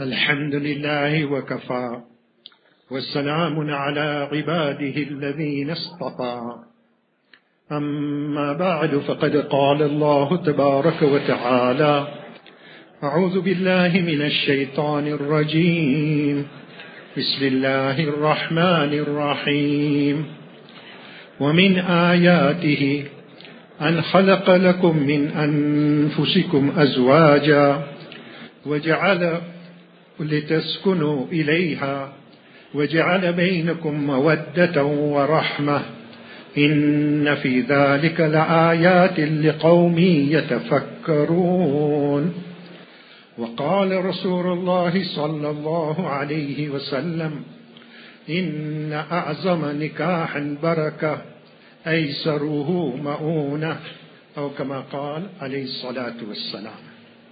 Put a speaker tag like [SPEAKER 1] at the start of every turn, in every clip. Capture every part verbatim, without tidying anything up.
[SPEAKER 1] الحمد لله وكفى والسلام على عباده الذين اصطفى أما بعد فقد قال الله تبارك وتعالى أعوذ بالله من الشيطان الرجيم بسم الله الرحمن الرحيم ومن آياته أن خلق لكم من أنفسكم أزواجا وجعل لتسكنوا إليها وجعل بينكم مودة ورحمة إن في ذلك لآيات لقوم يتفكرون. وقال رسول الله صلى الله عليه وسلم إن أعظم نكاح بركة أيسره مؤونة أو كما قال عليه الصلاة والسلام.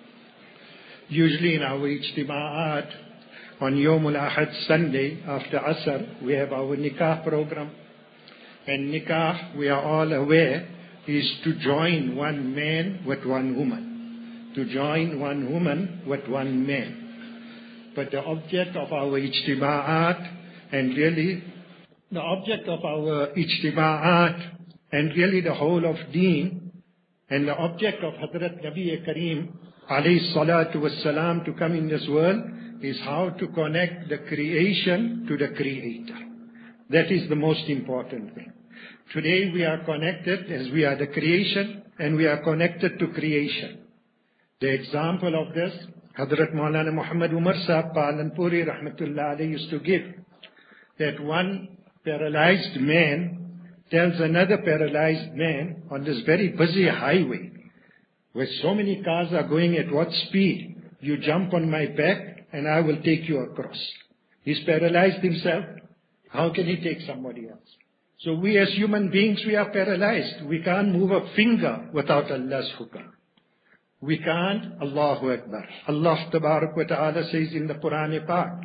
[SPEAKER 1] Usually in our ijtima'at on Yawm al-Ahad Sunday after Asr we have our nikah program, and nikah, we are all aware, is to join one man with one woman, to join one woman with one man. But the object of our ijtima'at and really the object of our ijtima'at and really the whole of deen and the object of Hazrat Nabi Kareem alayhi salatu wassalam to come in this world is how to connect the creation to the creator. That is the most important thing. Today we are connected as we are the creation and we are connected to creation. The example of this, Hazrat Maulana Muhammad Umar Sahib Palanpuri rahmatullah alayhi used to give, that one paralyzed man tells another paralyzed man on this very busy highway, where so many cars are going at what speed, you jump on my back and I will take you across. He's paralyzed himself. How can he take somebody else? So we as human beings, we are paralyzed. We can't move a finger without Allah's hukam. We can't. Allahu Akbar. Allah Tabarak wa Ta'ala says in the Quran Pak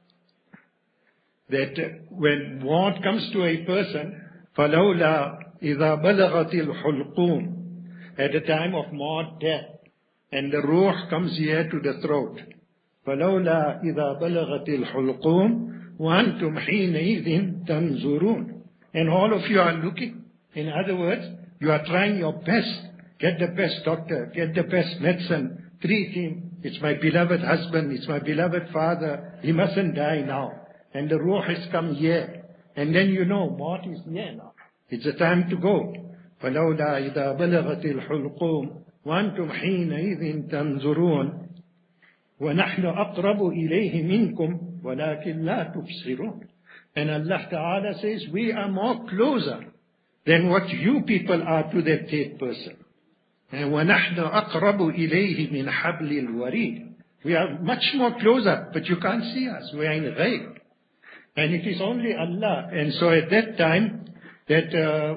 [SPEAKER 1] that when maut comes to a person, فَلَوْلَا إِذَا بَلَغَتِ الْحُلْقُونَ, at the time of maut, death, and the ruh comes here to the throat. فَلَوْلَا إِذَا بَلَغَتِ الْحُلْقُونَ وَأَنْتُمْ حِينَئِذٍ تَنْظُرُونَ. And all of you are looking. In other words, you are trying your best. Get the best doctor, get the best medicine, treat him. It's my beloved husband, it's my beloved father. He mustn't die now. And the ruh has come here. And then you know, maut is here now. It's the time to go. فَلَوْلَا إِذَا بَلَغَتِ الْحُلْقُومَ وَأَنْتُمْ حِينَئِذٍ تَنْظُرُونَ وَنَحْنُ أَقْرَبُ إِلَيْهِ مِنْكُمْ وَلَكِنْ لَا تُبْصِرُونَ. And Allah Ta'ala says, we are more closer than what you people are to that dead person. And وَنَحْنُ أَقْرَبُ إِلَيْهِ مِنْ حَبْلِ الْوَرِيدِ. We are much more closer, but you can't see us. We are in ghayb. And it is only Allah. And so at that time, that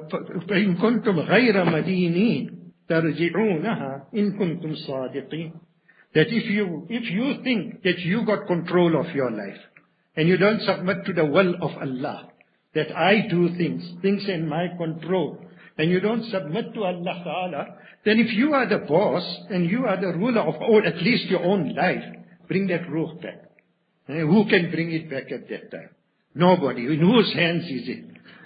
[SPEAKER 1] فَإِن كُنْتُمْ غَيْرَ مَدِينِينَ تَرْجِعُونَهَا إِن كُنْتُمْ صَادِقِينَ. That if you, if you think that you got control of your life, and you don't submit to the will of Allah, that I do things, things in my control, and you don't submit to Allah Ta'ala, then if you are the boss, and you are the ruler of or at least your own life, bring that ruh back. And who can bring it back at that time? Nobody. In whose hands is it?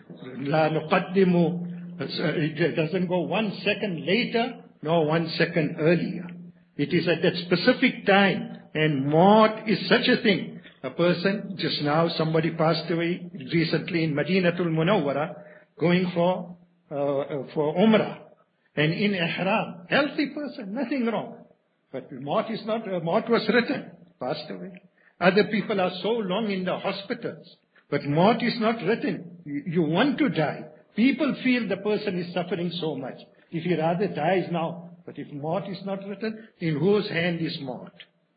[SPEAKER 1] La nuqaddimu. It doesn't go one second later, nor one second earlier. It is at that specific time. And maut is such a thing. A person, just now somebody passed away recently in Madinatul Munawwara, going for, uh, for Umrah. And in Ihram, healthy person, nothing wrong. But maut is not, uh, maut was written, passed away. Other people are so long in the hospitals. But maut is not written. You, you want to die. People feel the person is suffering so much. If he rather dies now. But if maut is not written, in whose hand is maut?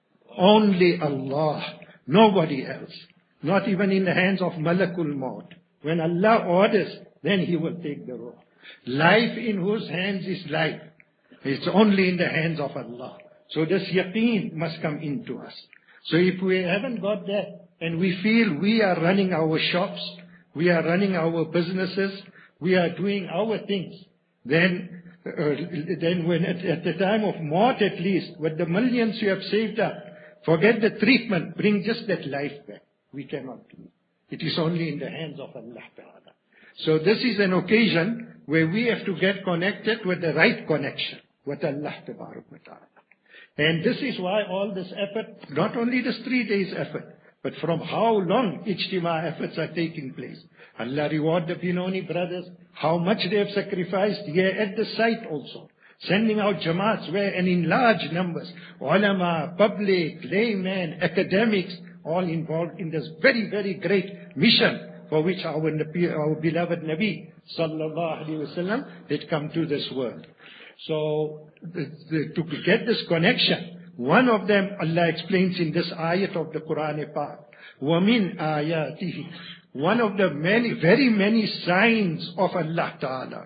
[SPEAKER 1] Only Allah. Nobody else. Not even in the hands of Malakul Maut. When Allah orders, then He will take the ruh. Life, in whose hands is life? It's only in the hands of Allah. So this yaqeen must come into us. So if we haven't got that, and we feel we are running our shops, we are running our businesses, we are doing our things, then uh, then when at, at the time of maut at least, with the millions you have saved up, Forget the treatment. Bring just that life back. We cannot do it. It is only in the hands of Allah Ta'ala. So this is an occasion where we have to get connected with the right connection with Allah Ta'ala. And this is why all this effort, not only this three days effort, but from how long Ijtima efforts are taking place. Allah reward the Benoni brothers, how much they have sacrificed here at the site also. Sending out Jamaats where, and in large numbers, ulama, public, laymen, academics, all involved in this very, very great mission for which our, our beloved Nabi Sallallahu Alaihi Wasallam did come to this world. So, the, the, to get this connection, one of them Allah explains in this ayat of the Quran Pak. وَمِنْ آيَاتِهِ. One of the many, very many signs of Allah Ta'ala.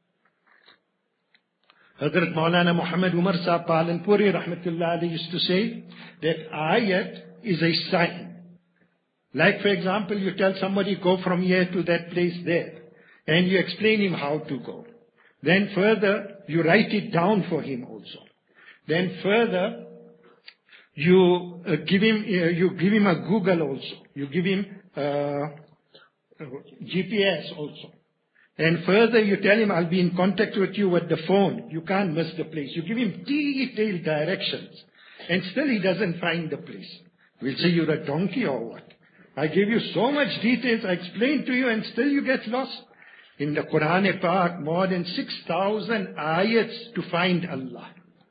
[SPEAKER 1] Hazrat Maulana Muhammad Umar Sahib Palanpuri Rahmatullah Ali used to say that ayat is a sign. Like for example, you tell somebody go from here to that place there, and you explain him how to go. Then further, you write it down for him also. Then further, you uh, give him uh, you give him a Google also. You give him uh, G P S also. And further, you tell him, I'll be in contact with you with the phone. You can't miss the place. You give him detailed directions. And still he doesn't find the place. We'll say, you're a donkey or what? I give you so much details, I explain to you, and still you get lost. In the Quran Pak, more than six thousand ayats to find Allah.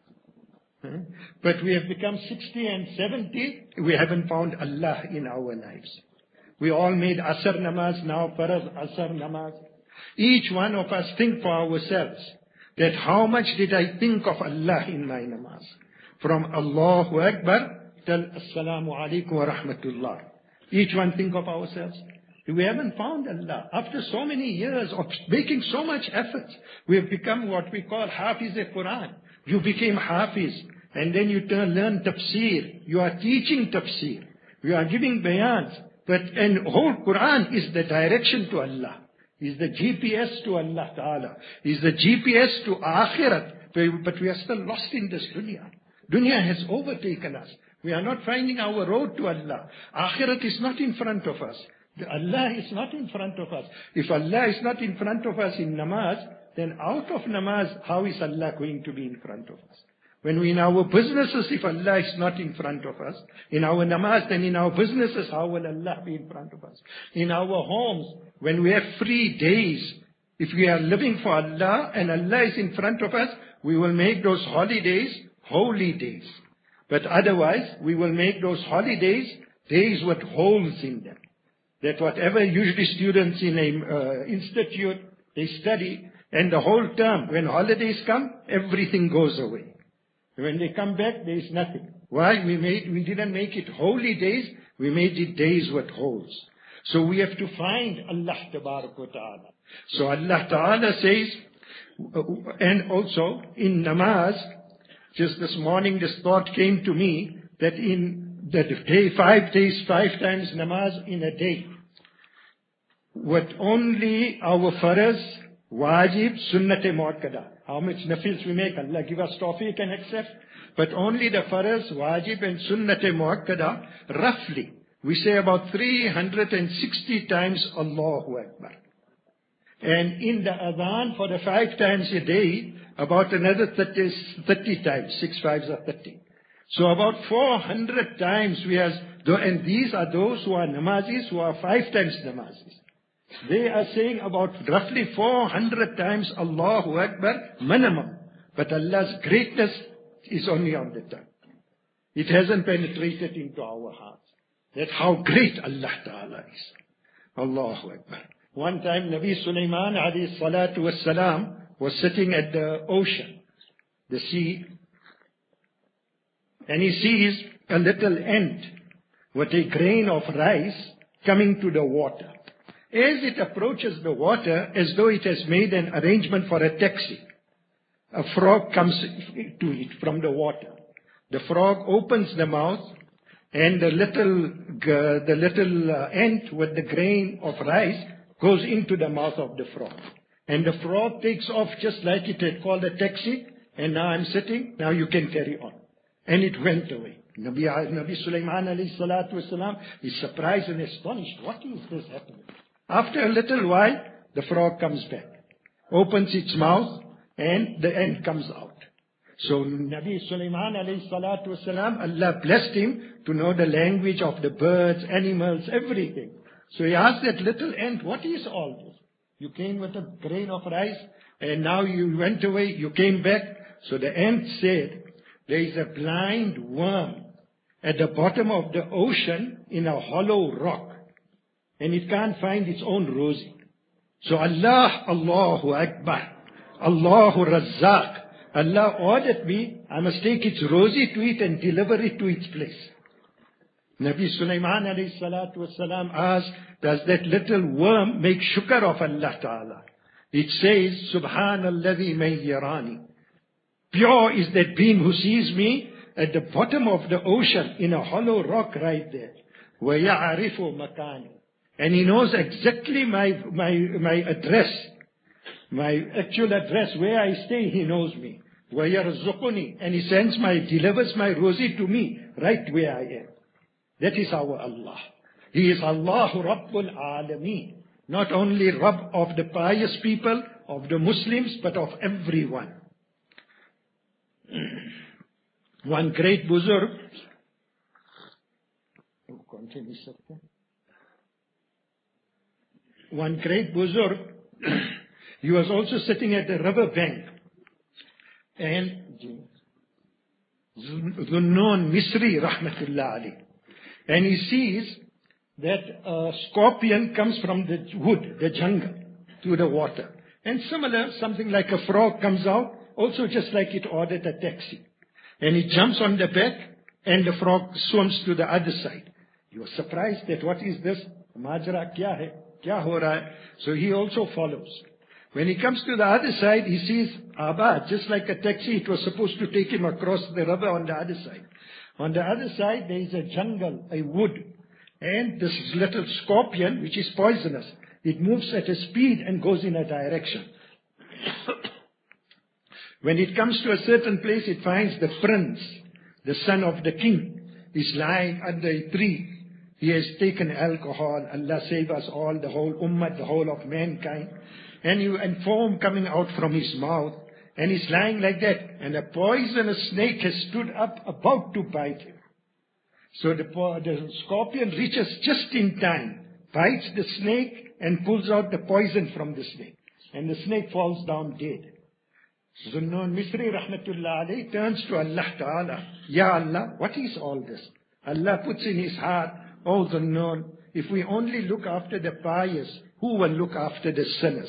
[SPEAKER 1] Hmm? But we have become sixty and seventy, we haven't found Allah in our lives. We all made Asr Namaz now, Farad Asr Namaz. Each one of us think for ourselves that how much did I think of Allah in my namaz? From Allahu Akbar till Assalamu Alaikum wa Rahmatullah. Each one think of ourselves. We haven't found Allah. After so many years of making so much effort, we have become what we call Hafiz-e-Quran. You became Hafiz, and then you turn, learn Tafsir. You are teaching Tafsir. You are giving bayans. But and whole Quran is the direction to Allah. Is the G P S to Allah Ta'ala. Is the G P S to Akhirat. But we are still lost in this dunya. Dunya has overtaken us. We are not finding our road to Allah. Akhirat is not in front of us. Allah is not in front of us. If Allah is not in front of us in namaz, then out of namaz, how is Allah going to be in front of us? When we in our businesses, if Allah is not in front of us, in our namaz, then in our businesses, how will Allah be in front of us? In our homes, when we have free days, if we are living for Allah and Allah is in front of us, we will make those holidays holy days. But otherwise, we will make those holidays days with holes in them. That whatever usually students in an uh, institute, they study, and the whole term, when holidays come, everything goes away. When they come back, there is nothing. Why? We made, we didn't make it holy days, we made it days with holes. So we have to find Allah Ta'ala. So Allah Ta'ala says, and also in namaz, just this morning this thought came to me, that in the day, five days, five times namaz in a day, with only our faraz, wajib, sunnat-e muakkada. How much nafils we make, Allah give us tawfiq and accept. But only the faraz, wajib and sunnat-e muakkada, roughly, we say about three hundred sixty times Allahu Akbar. And in the adhan for the five times a day, about another thirty, thirty times, six fives are thirty. So about four hundred times we are, and these are those who are namazis, who are five times namazis. They are saying about roughly four hundred times Allahu Akbar minimum. But Allah's greatness is only on the tongue. It hasn't penetrated into our hearts. That's how great Allah Ta'ala is. Allahu Akbar. One time Nabi Sulaiman alayhi salatu wassalam was sitting at the ocean, the sea, and he sees a little ant with a grain of rice coming to the water. As it approaches the water, as though it has made an arrangement for a taxi, a frog comes to it from the water. The frog opens the mouth, and the little, uh, the little uh, ant with the grain of rice goes into the mouth of the frog. And the frog takes off just like it had called a taxi, and now I'm sitting, now you can carry on. And it went away. Nabi, Nabi Sulaiman alayhi salatu wasalam is surprised and astonished. What is this happening? After a little while, the frog comes back, opens its mouth, and the end comes out. So Nabi Sulaiman alayhi salatu wasalam, Allah blessed him to know the language of the birds, animals, everything. So he asked that little ant, what is all this? You came with a grain of rice, and now you went away, you came back. So the ant said, there is a blind worm at the bottom of the ocean in a hollow rock, and it can't find its own rosy. So Allah, Allahu Akbar, Allahu Razzaq, Allah ordered me, I must take its rosy to it and deliver it to its place. Nabi Sulaiman alayhi salatu wasalam asked, does that little worm make shukr of Allah Ta'ala? It says, Subhanalladhi man yarani. Pure is that being who sees me at the bottom of the ocean in a hollow rock right there. وَيَعْرِفُ مَكَانِ. And he knows exactly my, my, my address, my actual address, where I stay, he knows me. وَيَرْزُقُنِي. And he sends my, delivers my rosy to me right where I am. That is our Allah. He is Allahu Rabbul Alameen. Not only Rabb of the pious people, of the Muslims, but of everyone. One great Buzurg, one great Buzurg, he was also sitting at the river bank, and Zunnun Misri Rahmatullah Ali, and he sees that a scorpion comes from the wood, the jungle, to the water. And similar, something like a frog comes out, also just like it ordered a taxi. And it jumps on the back, and the frog swims to the other side. He was surprised that what is this? Majra kya hai? Kya ho raha hai? So he also follows. When he comes to the other side, he sees Abba, just like a taxi, it was supposed to take him across the river on the other side. On the other side, there is a jungle, a wood. And this little scorpion, which is poisonous, it moves at a speed and goes in a direction. When it comes to a certain place, it finds the prince, the son of the king, is lying under a tree. He has taken alcohol. Allah save us all, the whole ummah, the whole of mankind. And, you, and foam coming out from his mouth. And he's lying like that. And a poisonous snake has stood up about to bite him. So the, the scorpion reaches just in time, bites the snake and pulls out the poison from the snake. And the snake falls down dead. Zunnun Misri Rahmatullah alayhi turns to Allah Ta'ala. Ya Allah, what is all this? Allah puts in his heart, oh Zunnun, if we only look after the pious, who will look after the sinners?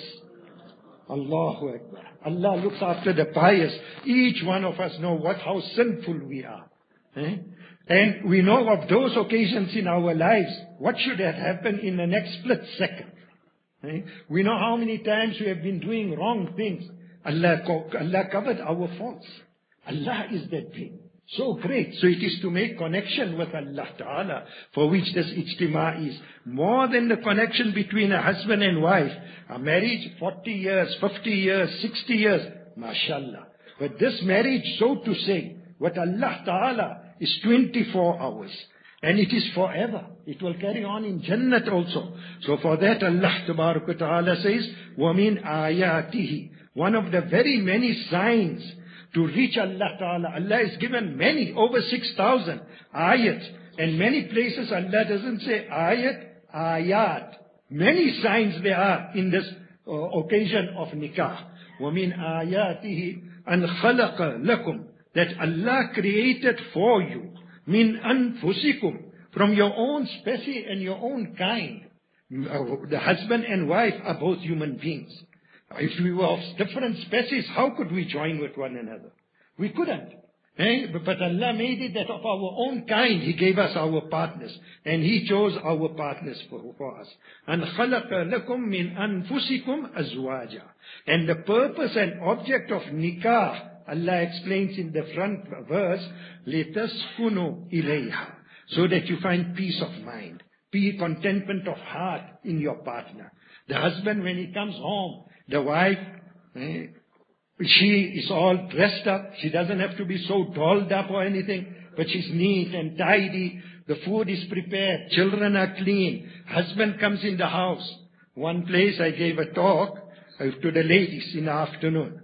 [SPEAKER 1] Allahu Akbar. Allah looks after the pious. Each one of us know what, how sinful we are. Eh? And we know of those occasions in our lives, what should have happened in the next split second. Eh? We know how many times we have been doing wrong things. Allah, Allah covered our faults. Allah is that being. So great. So it is to make connection with Allah Ta'ala, for which this ijtima is. More than the connection between a husband and wife. A marriage, forty years, fifty years, sixty years. MashaAllah. But this marriage, so to say, what Allah Ta'ala is twenty-four hours. And it is forever. It will carry on in Jannat also. So for that Allah Ta'ala says, وَمِنْ آيَاتِهِ. One of the very many signs to reach Allah Ta'ala. Allah has given many, over six thousand ayat. And many places Allah doesn't say ayat, ayat. Many signs there are in this uh, occasion of nikah. وَمِنْ آيَاتِهِ أَنْ خَلَقَ لَكُمْ. That Allah created for you, min anfusikum, from your own species and your own kind. The husband and wife are both human beings. If we were of different species, how could we join with one another? We couldn't. Eh? But Allah made it that of our own kind, He gave us our partners. And He chose our partners for, for us. And خَلَقَ لَكُم مِّنْ أَنفُسِكُمْ أَزْوَاجًا. And the purpose and object of nikah, Allah explains in the front verse, لِتَسْكُنُوا إِلَيْهَا. So that you find peace of mind, peace, contentment of heart in your partner. The husband, when he comes home, the wife, eh, she is all dressed up. She doesn't have to be so dolled up or anything. but she's neat and tidy. The food is prepared. Children are clean. Husband comes in the house. One place I gave a talk uh, to the ladies in the afternoon.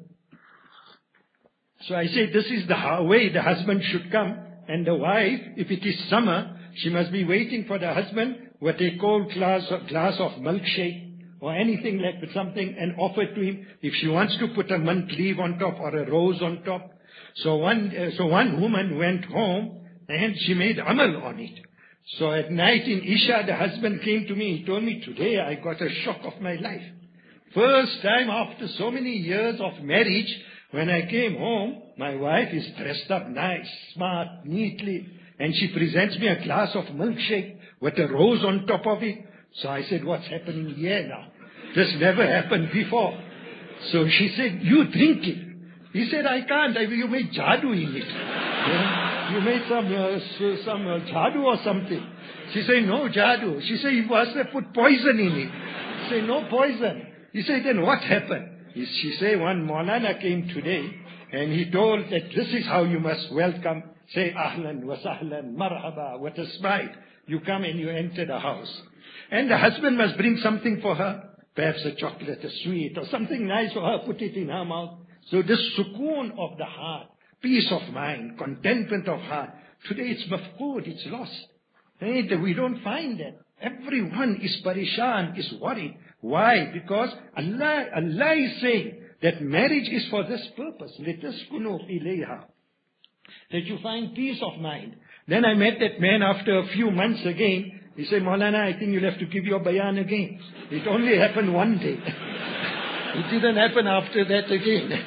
[SPEAKER 1] So I say this is the way the husband should come. And the wife, if it is summer, she must be waiting for the husband with a cold glass of, glass of milkshake or anything like that, something, and offer to him. If she wants to put a mint leaf on top or a rose on top. So one, uh, so one woman went home and she made amal on it. So at night in Isha, the husband came to me. He told me, today I got a shock of my life. First time after so many years of marriage, when I came home, my wife is dressed up nice, smart, neatly, and she presents me a glass of milkshake with a rose on top of it. So I said, what's happening here now? This never happened before. So she said, you drink it. He said, I can't. I, you made jadoo in it. Yeah? You made some uh, some uh, jadoo or something. She said, no jadoo. She said, you must have put poison in it. He said, no poison. He said, then what happened? He, she said, one Maulana came today and he told that this is how you must welcome. Say, ahlan wa sahlan, marhaba, what a smile. You come and you enter the house. And the husband must bring something for her. Perhaps a chocolate, a sweet, or something nice for her. Put it in her mouth. So this sukoon of the heart, peace of mind, contentment of heart, today it's mafqood, it's lost. And we don't find that. Everyone is parishan, is worried. Why? Because Allah, Allah is saying that marriage is for this purpose. لِتَسْكُنُوا إِلَيْهَا. That you find peace of mind. Then I met that man after a few months again. He said, Maulana, I think you'll have to give your bayan again. It only happened one day. It didn't happen after that again.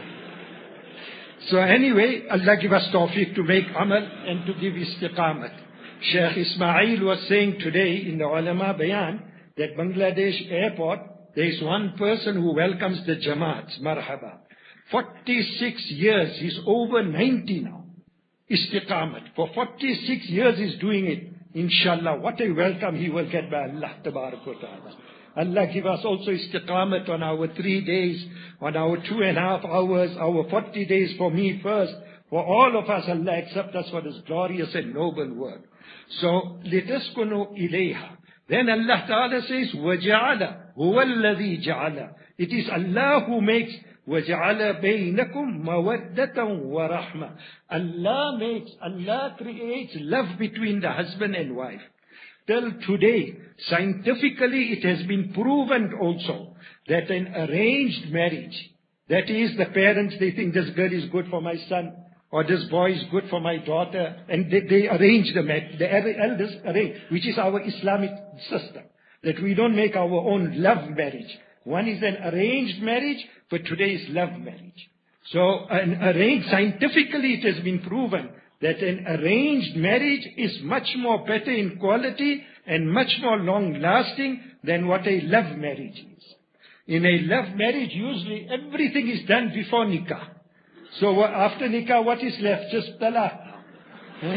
[SPEAKER 1] So anyway, Allah give us tawfiq to make amal and to give istiqamat. Sheikh Ismail was saying today in the ulama bayan that Bangladesh airport, there is one person who welcomes the Jamaats, marhaba. forty-six years, he's over ninety now. Istiqamat. For forty-six years he's doing it. Inshallah, what a welcome he will get by Allah tabarak wa ta'ala. Allah give us also istiqamat on our three days, on our two and a half hours, our forty days for me first. For all of us, Allah accept us for this glorious and noble work. So, لِتَسْكُنُوا إِلَيْهَا. Then Allah Ta'ala says, وَجَعَلَ هُوَ الَّذِي جَعَلَ. It is Allah who makes وَجَعَلَ بَيْنَكُمْ مَوَدَّةً وَرَحْمَةً. Allah makes, Allah creates love between the husband and wife. Till today, scientifically it has been proven also that an arranged marriage, that is the parents, they think this girl is good for my son, or this boy is good for my daughter, and they, they arrange the marriage, the elders arrange, which is our Islamic system, that we don't make our own love marriage. One is an arranged marriage, but today is love marriage. So an arranged, scientifically it has been proven that an arranged marriage is much more better in quality and much more long lasting than what a love marriage is. In a love marriage, usually everything is done before nikah. So after nikah, what is left? Just talaq. Eh?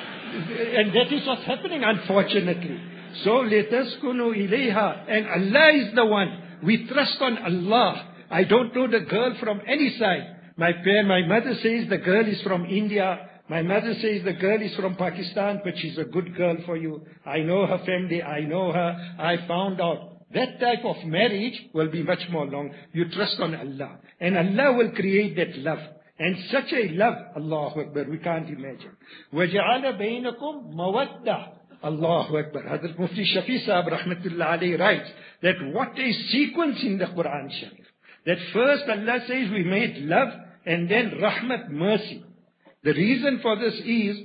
[SPEAKER 1] And that is what's happening, unfortunately. So litaskunu ilayha. And Allah is the one. We trust on Allah. I don't know the girl from any side. My parent, my mother says the girl is from India. My mother says the girl is from Pakistan, but she's a good girl for you. I know her family. I know her. I found out. That type of marriage will be much more long. You trust on Allah. And Allah will create that love. And such a love, Allahu Akbar, we can't imagine. وَجَعَلَ بَيْنَكُمْ مَوَدَّةً. Allahu Akbar. Hazrat Mufti Shafi Sahib Rahmatullah Alayhi writes that what a sequence in the Quran Sharif. That first Allah says we made love and then rahmat, mercy. The reason for this is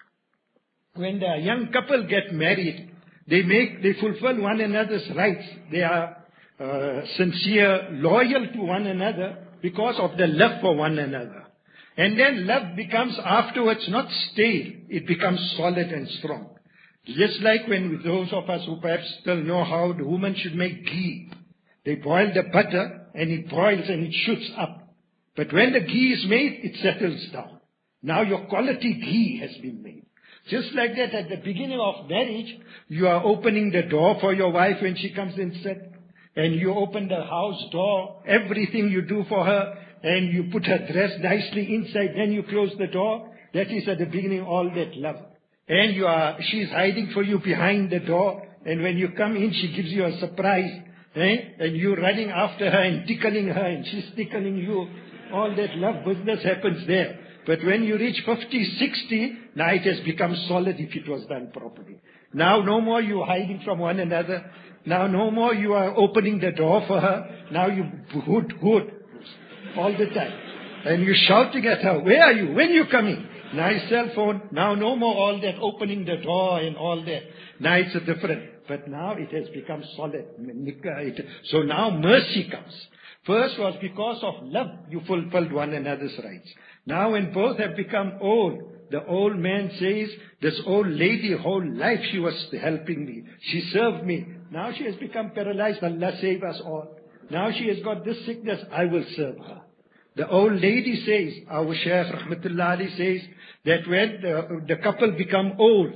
[SPEAKER 1] when the young couple get married, they make, they fulfill one another's rights. They are uh, sincere, loyal to one another because of the love for one another. And then love becomes afterwards not stale, it becomes solid and strong. Just like when those of us who perhaps still know how the woman should make ghee. They boil the butter and it boils and it shoots up. But when the ghee is made, it settles down. Now your quality ghee has been made. Just like that, at the beginning of marriage, you are opening the door for your wife when she comes in set. And you open the house door, everything you do for her, and you put her dress nicely inside, then you close the door. That is at the beginning all that love. And you are, she is hiding for you behind the door. And when you come in, she gives you a surprise. Eh? And you running after her and tickling her and she's tickling you. All that love business happens there. But when you reach fifty, sixty, now it has become solid if it was done properly. Now no more you hiding from one another. Now no more you are opening the door for her. Now you hood, hood all the time. And you're shouting at her, where are you? When you coming? Nice cell phone. Now no more all that opening the door and all that. Now it's a different. But now it has become solid. So now mercy comes. First was because of love you fulfilled one another's rights. Now when both have become old, the old man says, this old lady whole life she was helping me. She served me. Now she has become paralyzed. Allah save us all. Now she has got this sickness. I will serve her. The old lady says, our Shaykh Rahmatullah Ali says, that when the, the couple become old,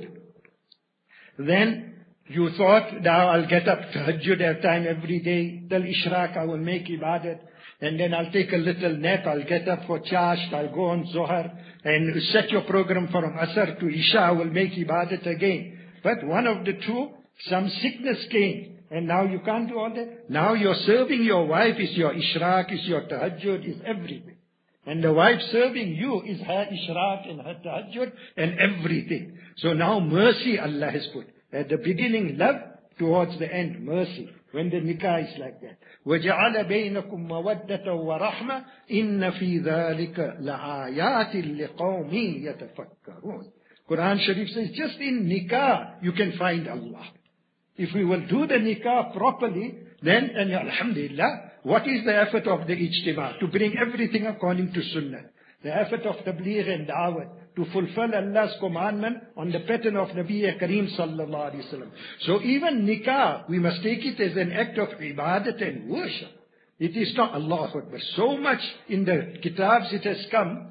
[SPEAKER 1] then you thought, now I'll get up tahajjud at time every day, till Ishraq I will make ibadat, and then I'll take a little nap, I'll get up for Chasht, I'll go on Zohar, and set your program from Asr to Isha, I will make ibadat again. But one of the two, some sickness came, and now you can't do all that. Now you're serving your wife, is your Ishraq, is your tahajjud, is everything. And the wife serving you is her Ishraq and her tahajjud and everything. So now mercy Allah has put. At the beginning, love, towards the end, mercy. When the nikah is like that. وَجَعَلَ بَيْنَكُمْ مَوَدَّةً وَرَحْمَةً إِنَّ فِي ذَلِكَ لَآيَاتٍ لِقَوْمٍ يَتَفَكَّرُونَ. Quran Sharif says, just in nikah, you can find Allah. If we will do the nikah properly, then, and alhamdulillah, what is the effort of the ijtima? To bring everything according to sunnah. The effort of tabligh and da'wah. To fulfill Allah's commandment on the pattern of Nabi Kareem sallallahu alaihi wasallam. So even nikah, we must take it as an act of ibadat and worship. It is not Allahu Akbar. So much in the kitabs it has come.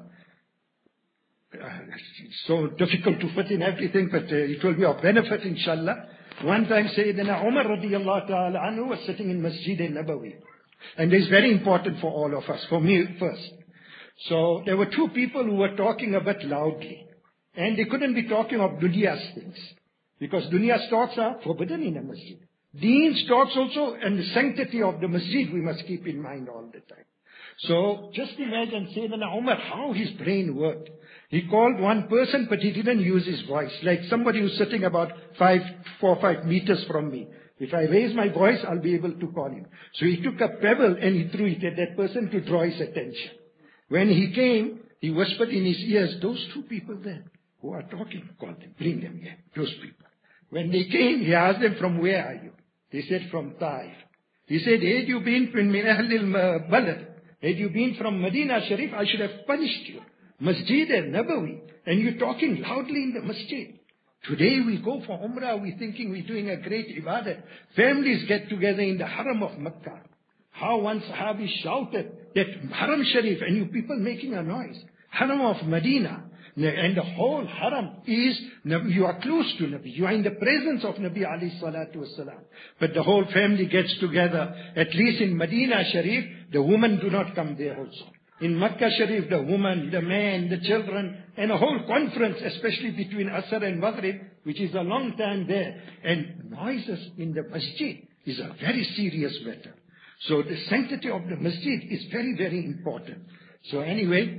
[SPEAKER 1] Uh, it's so difficult to fit in everything, but uh, it will be of benefit inshallah. One time Sayyidina Umar radiyallahu ta'ala anhu was sitting in Masjid al-Nabawi. And this is very important for all of us, for me first. So there were two people who were talking a bit loudly. And they couldn't be talking of dunya's things. Because dunya's talks are forbidden in a masjid. Deen's talks also, and the sanctity of the masjid we must keep in mind all the time. So just imagine Sayyidina Umar, how his brain worked. He called one person, but he didn't use his voice. Like somebody who's sitting about five, four, five meters from me. If I raise my voice, I'll be able to call him. So he took a pebble and he threw it at that person to draw his attention. When he came, he whispered in his ears, those two people there who are talking, call them, bring them here, those people. When they came, he asked them, from where are you? They said, from Taif. He said, had you been from min Ahlil Balad, had you been from Medina Sharif, I should have punished you. Masjid al-Nabawi, and you're talking loudly in the masjid. Today we go for Umrah, we're thinking we're doing a great ibadah. Families get together in the Haram of Makkah. How one Sahabi shouted that Haram Sharif, and you people making a noise. Haram of Medina. And the whole Haram is, you are close to Nabi. You are in the presence of Nabi alayhi salatu wasalam. But the whole family gets together. At least in Medina Sharif, the women do not come there also. In Makkah Sharif, the woman, the man, the children, and a whole conference, especially between Asr and Maghrib, which is a long time there. And noises in the masjid is a very serious matter. So the sanctity of the masjid is very, very important. So anyway,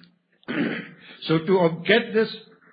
[SPEAKER 1] so to get this,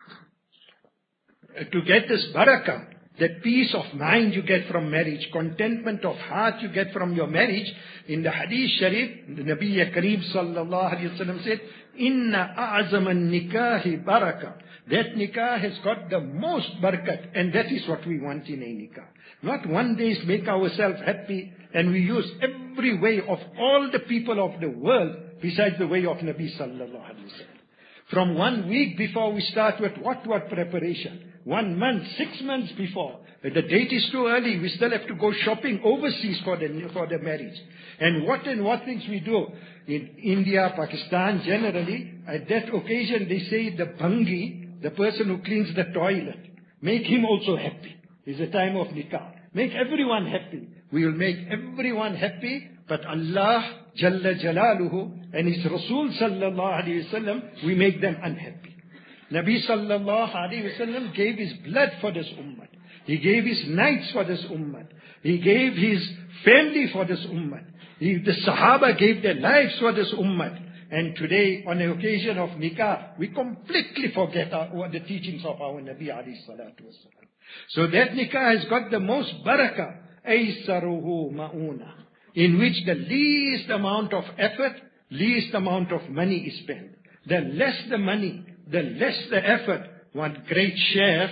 [SPEAKER 1] to get this barakah, that peace of mind you get from marriage, contentment of heart you get from your marriage, in the Hadith Sharif, the Nabi Kareem sallallahu alayhi wa sallam said, Inna a'azam an-nikahi barakah. That nikah has got the most barakat, and that is what we want in a nikah. Not one day make ourselves happy, and we use every way of all the people of the world, besides the way of Nabi sallallahu alayhi wa sallam. From one week before we start with what, what preparation? One month, six months before. The date is too early. We still have to go shopping overseas for the, for the marriage. And what and what things we do. In India, Pakistan, generally, at that occasion they say the bhangi, the person who cleans the toilet, make him also happy. It's a time of nikah. Make everyone happy. We will make everyone happy, but Allah Jalla Jalaluhu and His Rasul Sallallahu Alaihi Wasallam, we make them unhappy. Nabi sallallahu alayhi wasallam gave his blood for this ummah. He gave his nights for this ummah. He gave his family for this ummah. He, the Sahaba gave their lives for this ummah. And today, on the occasion of nikah, we completely forget our, what the teachings of our Nabi alayhi salatu wasalam. So that nikah has got the most barakah, aysaruhu ma'una, in which the least amount of effort, least amount of money is spent. The less the money, the less the effort. One great sheikh,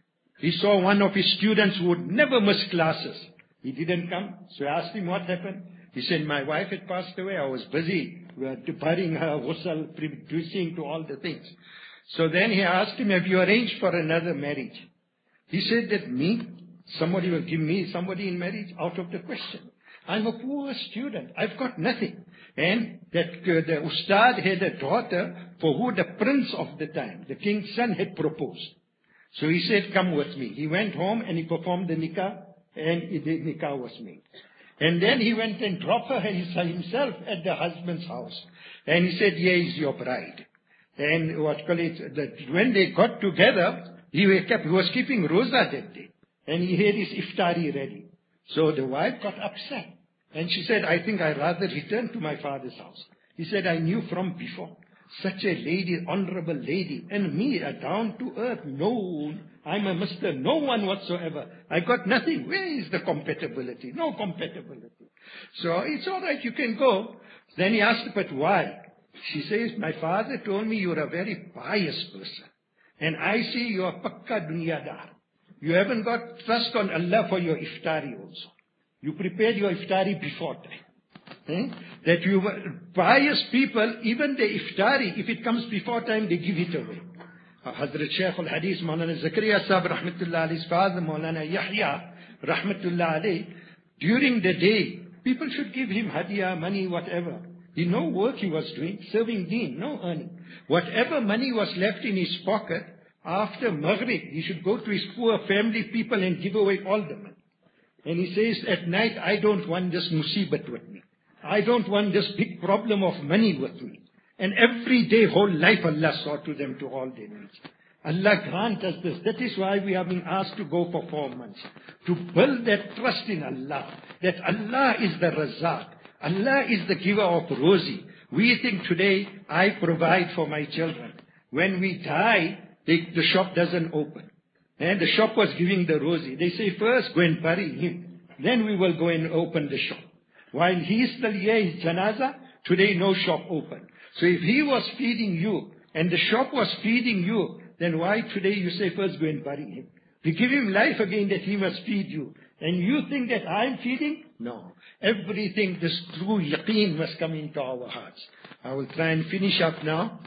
[SPEAKER 1] he saw one of his students who would never miss classes. He didn't come, so I asked him what happened. He said, my wife had passed away. I was busy burying her, ghusl, producing to all the things. So then he asked him, have you arranged for another marriage? He said that me, somebody will give me somebody in marriage, out of the question. I'm a poor student. I've got nothing. And that uh, the ustad had a daughter for who the prince of the time, the king's son, had proposed. So he said, come with me. He went home and he performed the nikah, and the nikah was made. And then he went and dropped her himself at the husband's house. And he said, here is your bride. And what call it, that when they got together, he, kept, he was keeping roza that day. And he had his iftari ready. So the wife got upset. And she said, I think I'd rather return to my father's house. He said, I knew from before. Such a lady, honorable lady. And me, a down to earth. No, I'm a mister. No one whatsoever. I got nothing. Where is the compatibility? No compatibility. So it's all right, you can go. Then he asked, but why? She says, my father told me you're a very pious person. And I see you're pakka dunyadar. You haven't got trust on Allah for your iftari also. You prepared your iftari before time. Hmm? That you pious people, even the iftari, if it comes before time, they give it away. Uh, Hazrat Shaykh al-Hadith, Maulana Zakaria Sahib, Rahmatullah alayhi's father, Maulana Yahya, Rahmatullah alayh, during the day, people should give him hadiah, money, whatever. He no work he was doing, serving deen, no earning. Whatever money was left in his pocket, after Maghrib, he should go to his poor family people and give away all the money. And he says, at night, I don't want this musibat with me. I don't want this big problem of money with me. And every day, whole life, Allah saw to them to all their needs. Allah grant us this. That is why we have been asked to go for four months. To build that trust in Allah. That Allah is the Razak. Allah is the giver of Rozi. We think today, I provide for my children. When we die, they, the shop doesn't open. And the shop was giving the Rozi. They say, first go and bury him. Then we will go and open the shop. While he is still here, his janaza, today no shop open. So if he was feeding you, and the shop was feeding you, then why today you say first go and bury him? We give him life again that he must feed you. And you think that I'm feeding? No. Everything, this true yaqeen must come into our hearts. I will try and finish up now.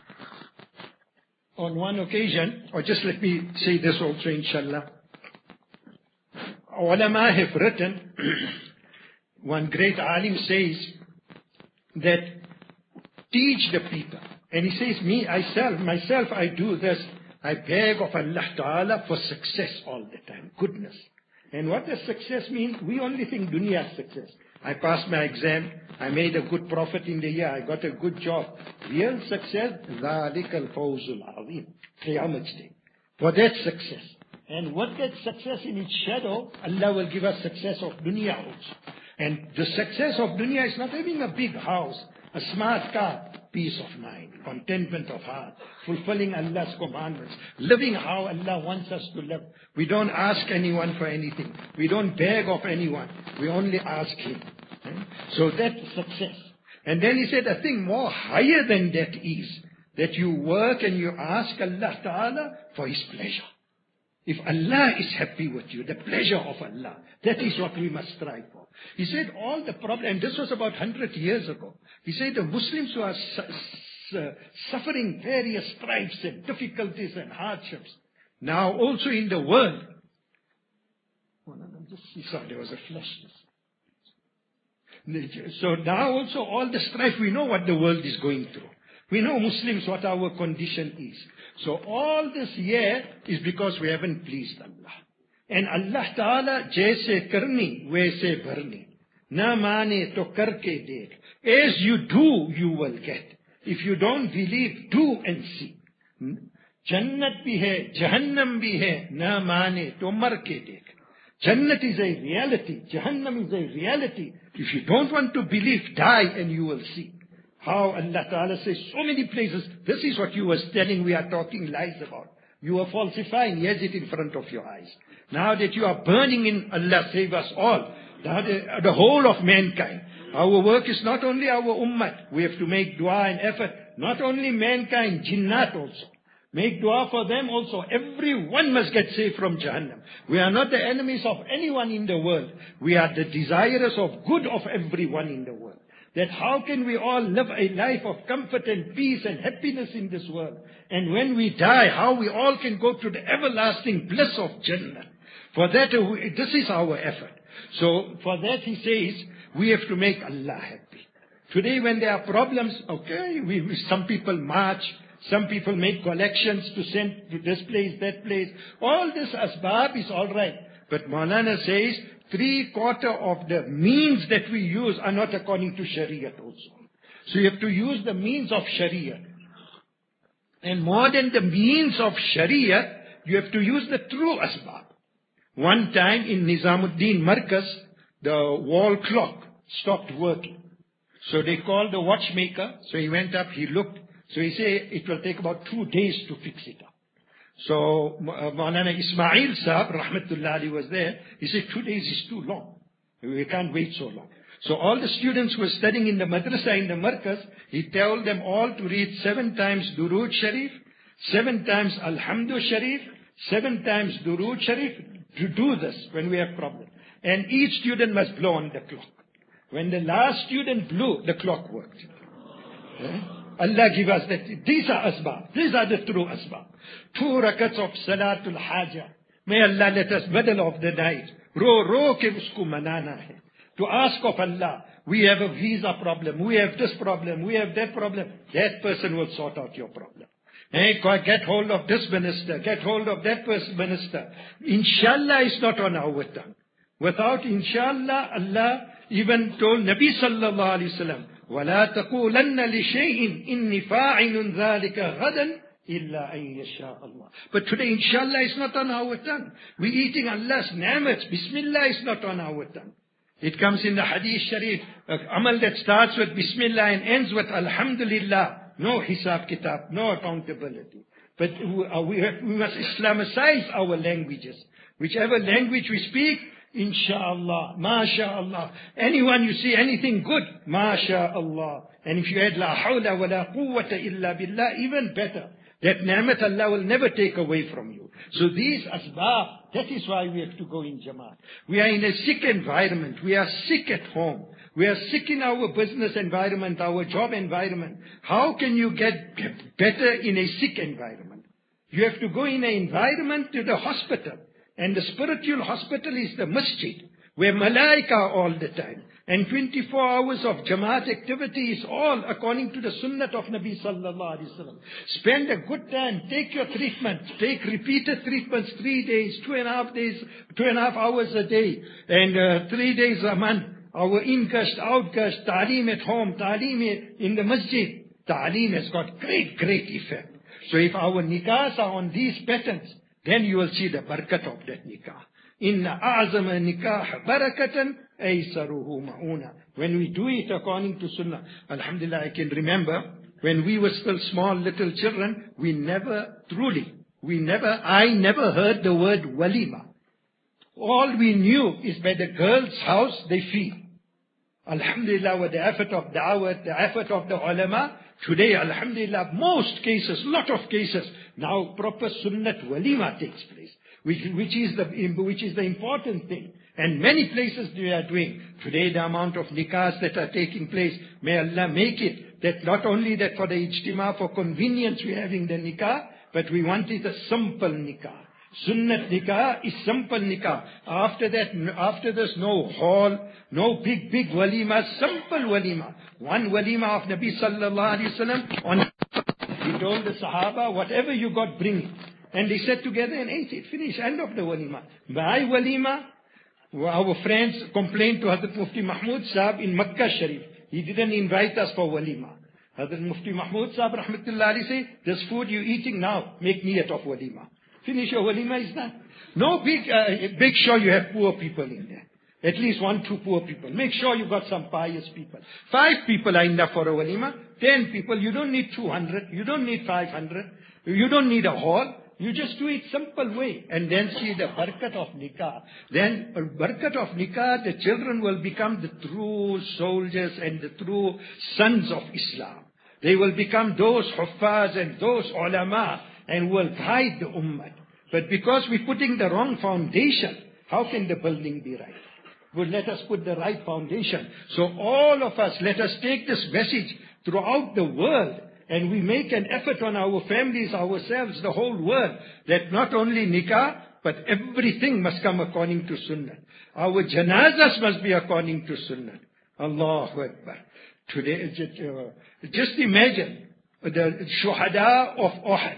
[SPEAKER 1] On one occasion, or just let me say this also, inshallah. Ulama have written, one great alim says that teach the people. And he says, me, I self, myself, I do this. I beg of Allah Ta'ala for success all the time, goodness. And what does success mean? We only think dunya success. I passed my exam. I made a good profit in the year. I got a good job. Real success, ذَلِكَ الْفَوْزُ الْعَظِيمُ. Qiyamah Day. For that success. And what that success in its shadow, Allah will give us success of dunya also. And the success of dunya is not having a big house, a smart car, peace of mind, contentment of heart, fulfilling Allah's commandments, living how Allah wants us to live. We don't ask anyone for anything. We don't beg of anyone. We only ask Him. So that's success. And then he said a thing more higher than that is that you work and you ask Allah Ta'ala for His pleasure. If Allah is happy with you, the pleasure of Allah, that is what we must strive for. He said all the problem, and this was about one hundred years ago. He said the Muslims who are su su suffering various strifes and difficulties and hardships, now also in the world. Oh, no, no, just see, sorry, there was a flash. So now also all the strife, we know what the world is going through. We know Muslims what our condition is. So all this year is because we haven't pleased Allah. And Allah Ta'ala, jaise karni, waise bharni. Na mane to karke dekh. As you do, you will get. If you don't believe, do and see. Jannat bhi hai, Jahannam bhi hai, na mane to mar ke dekh. Jannat is a reality, Jahannam is a reality. If you don't want to believe, die and you will see. How Allah Ta'ala says so many places, this is what you were telling, we are talking lies about. You are falsifying, yes, it in front of your eyes. Now that you are burning in, Allah save us all, the, the whole of mankind. Our work is not only our ummah, we have to make dua and effort. Not only mankind, jinnat also. Make dua for them also. Everyone must get saved from Jahannam. We are not the enemies of anyone in the world. We are the desirers of good of everyone in the world. That how can we all live a life of comfort and peace and happiness in this world? And when we die, how we all can go to the everlasting bliss of Jannah. For that, this is our effort. So, for that he says, we have to make Allah happy. Today when there are problems, okay, we, we, some people march, some people make collections to send to this place, that place. All this asbab is all right. But Maulana says, three quarter of the means that we use are not according to Shariat also. So you have to use the means of Shariat. And more than the means of Shariat, you have to use the true asbab. One time in Nizamuddin Markaz, the wall clock stopped working. So they called the watchmaker. So he went up, he looked. So he said, it will take about two days to fix it up. So uh, Maulana Ismail Sahab, Rahmatullah Ali, was there. He said, two days is too long. We can't wait so long. So all the students who were studying in the madrasa, in the markaz, he told them all to read seven times Durood Sharif, seven times Alhamdu Sharif, seven times Durood Sharif, to do this when we have problem. And each student must blow on the clock. When the last student blew, the clock worked. Eh? Allah give us that. These are asbab. These are the true asbab. Two rakats of Salatul Haja. May Allah let us middle of the night. Ro, ro ke usko manana hai. To ask of Allah, we have a visa problem, we have this problem, we have that problem. That person will sort out your problem. Hey, get hold of this minister, get hold of that person minister. Inshallah is not on our tongue. Without inshallah, Allah even told Nabi sallallahu alayhi wa sallam, وَلَا تَقُولَنَّ لِشَيْءٍ إِنِّي فَاعِلٌ ذَلِكَ غَدًا إِلَّا أَن يَشَاءَ اللَّهُ. But today inshallah is not on our tongue. We're eating Allah's ni'mats. Bismillah is not on our tongue. It comes in the Hadith Sharif, uh, amal that starts with Bismillah and ends with Alhamdulillah. No hisab kitab, no accountability. But uh, we, have, we must Islamicize our languages. Whichever language we speak, Insha'Allah, MashaAllah. Anyone you see anything good, MashaAllah. And if you add La hawla wa la quwwata illa billah, even better. That ni'mat Allah will never take away from you. So these asbab, that is why we have to go in Jamaat. We are in a sick environment. We are sick at home. We are sick in our business environment, our job environment. How can you get better in a sick environment? You have to go in an environment to the hospital. And the spiritual hospital is the masjid, where malaika are all the time. And twenty-four hours of Jamaat activity is all according to the sunnat of Nabi sallallahu alaihi wasallam. Spend a good time, take your treatment, take repeated treatments, three days, two and a half days, two and a half hours a day, and uh, three days a month. Our in-gusht, out-gusht, ta'aleem at home, ta'aleem in the masjid. Ta'aleem has got great, great effect. So if our nikahs are on these patterns, then you will see the barakat of that nikah. Inna a'zama nikah barakatan aysaruhu ma'una. When we do it according to sunnah, alhamdulillah, I can remember when we were still small little children, we never, truly, we never, I never heard the word walima. All we knew is by the girl's house they feed. Alhamdulillah, with the effort of da'wah, the effort of the ulama, today, alhamdulillah, most cases, lot of cases, now proper sunnat walima takes place, which, which, is the, which is the important thing. And many places they are doing. Today the amount of nikahs that are taking place, may Allah make it that not only that for the ijtima, for convenience we are having the nikah, but we want it a simple nikah. Sunnat nikah is simple nikah. After that, after this, no hall, no big, big walima, simple walima. One walima of Nabi sallallahu alaihi wasallam on, he told the Sahaba, whatever you got, bring it. And they sat together and ate it. Finish, end of the walima. By walima, our friends complained to Hazrat Mufti Mahmud Sahab in Makkah Sharif. He didn't invite us for walima. Hazrat Mufti Mahmud Sahib Rahmatullah Ali say, this food you're eating now, make niyat of walima. Finish your walima is done. No big, uh, make sure you have poor people in there. At least one, two poor people. Make sure you got some pious people. Five people are enough for a walima. Ten people. You don't need two hundred. You don't need five hundred. You don't need a hall. You just do it simple way. And then see the barakat of nikah. Then barakat of nikah, the children will become the true soldiers and the true sons of Islam. They will become those huffaz and those ulama and will guide the ummah. But because we're putting the wrong foundation, how can the building be right? Well, let us put the right foundation. So all of us, let us take this message throughout the world, and we make an effort on our families, ourselves, the whole world, that not only nikah, but everything must come according to sunnah. Our janazas must be according to sunnah. Allahu Akbar. Today, just imagine the shuhada of Uhud.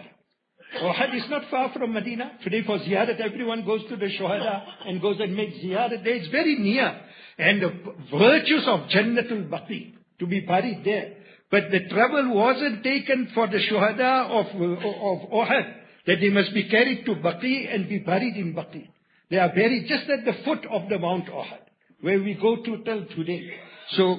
[SPEAKER 1] Uhud is not far from Medina. Today for ziyarat, everyone goes to the shuhada and goes and makes ziyarat there. It's very near. And the virtues of Jannatul Baqi, to be buried there. But the trouble wasn't taken for the shuhada of, of Uhud, that they must be carried to Baqi and be buried in Baqi. They are buried just at the foot of the Mount Uhud, where we go to till today. So,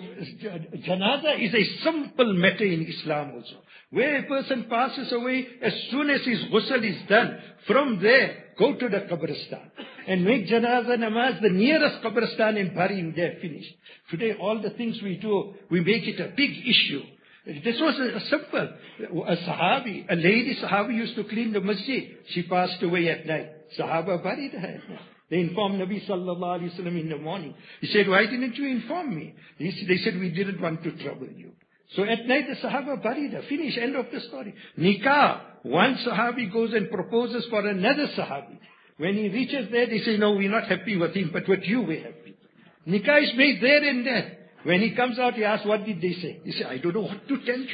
[SPEAKER 1] janaza is a simple matter in Islam also. Where a person passes away, as soon as his ghusl is done, from there, go to the qabristan and make janaza namaz, the nearest qabristan, and bury him there, finished. Today, all the things we do, we make it a big issue. This was a, a simple, a sahabi, a lady sahabi used to clean the masjid. She passed away at night. Sahaba buried her at night. They informed Nabi sallallahu alayhi wa sallam in the morning. He said, why didn't you inform me? He, they said, we didn't want to trouble you. So at night the Sahaba buried her. Finish, end of the story. Nikah. One Sahabi goes and proposes for another Sahabi. When he reaches there, they say, no, we're not happy with him, but with you we're happy. Nikah is made there and there. When he comes out, he asks, what did they say? He said, I don't know what to tell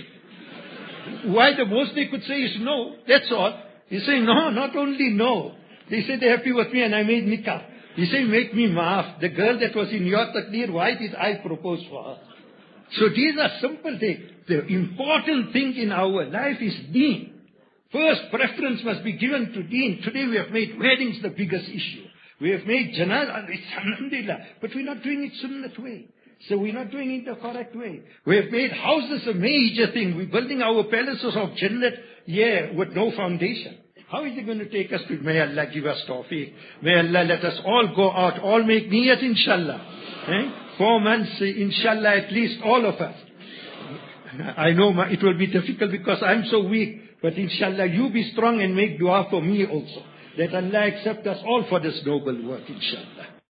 [SPEAKER 1] you. Why the most they could say is no, that's all. He said, no, not only no. They said they're happy with me and I made nikah. He said, make me maaf. The girl that was in your taqdeer, why did I propose for her? So these are simple things. The important thing in our life is deen. First preference must be given to deen. Today we have made weddings the biggest issue. We have made janazah, it's alhamdulillah, but we're not doing it sunnat way. So we're not doing it the correct way. We have made houses a major thing. We're building our palaces of Jannat, yeah, with no foundation. How is it going to take us to, may Allah give us tawfiq. May Allah let us all go out, all make niyat inshallah. Eh? Four months inshallah at least, all of us. I know my, it will be difficult because I'm so weak, but inshallah you be strong and make dua for me also. That Allah accept us all for this noble work inshallah.